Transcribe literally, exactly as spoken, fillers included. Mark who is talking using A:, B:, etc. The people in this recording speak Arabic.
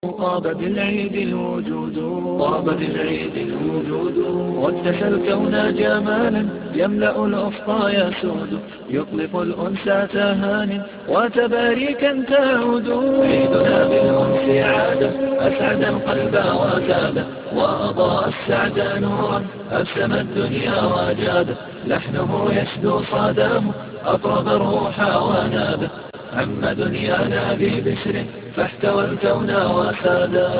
A: طاب بالعيد الوجود طاب بالعيد الوجود واتسى الكون جمالا يملأ الأفق يسود يطلق الأنسى تهان وتباريكا تعود عيدنا بالأنس عاد أسعد القلب وزاد وأضاء السعد نورا أبسم الدنيا وجاد لحنه يشدو صداه أطرب الروح وناد عم دنيانا ببشر فاحتوى الكون وسادا.